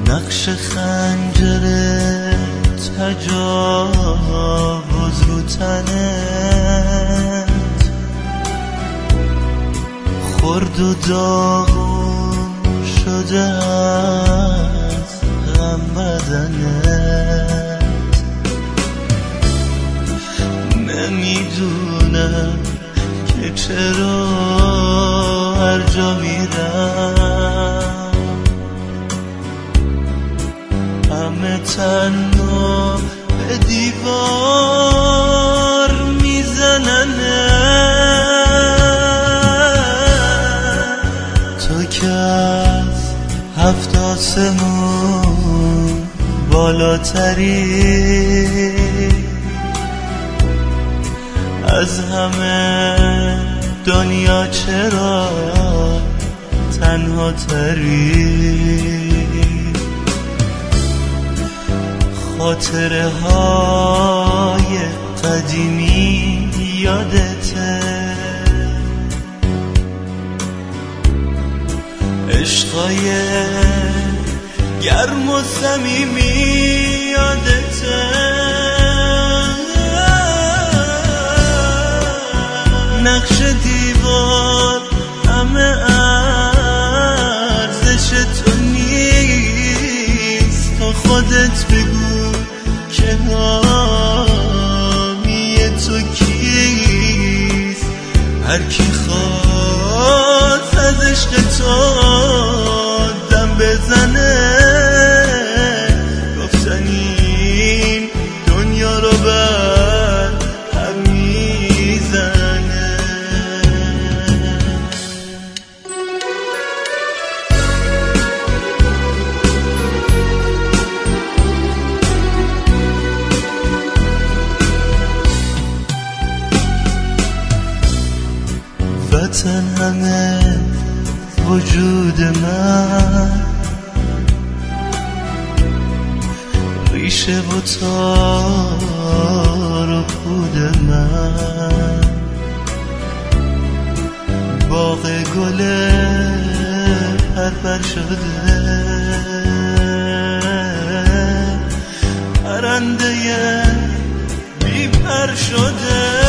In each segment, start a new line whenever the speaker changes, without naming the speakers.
نقش خنجر تجاوز رو تنت خورد و داغون شده از غم بدنت. نمیدونم که چرا هر جا میرم همه تنها به دیوار میزننت. تو که از 7 آسمون بالاتری، از همه دنیا چرا تنها تری؟ خاطره های قدیمی یادته، عشقای گرم و صمیمی یادته. نقش دیوار همه ارزش تو نیست. تو خودت بگو که حامی تو کیست؟ هر کی خواست از عشق تو دم بزنه، گفتن این دنیا رو بر هم میزنه. وطن همه وجود من، ریشه و تار و پود من، باغ گل پرپر شده، پرنده بی پر شده.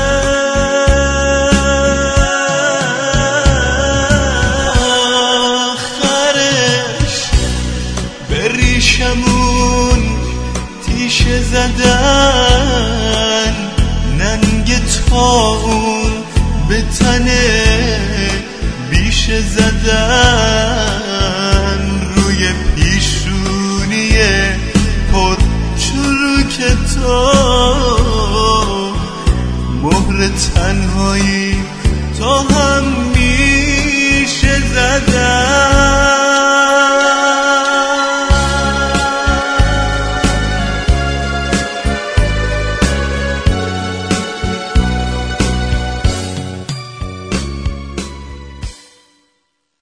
ریشمون تیشه زدن، ننگ طاعون به تنه بیشه زدن.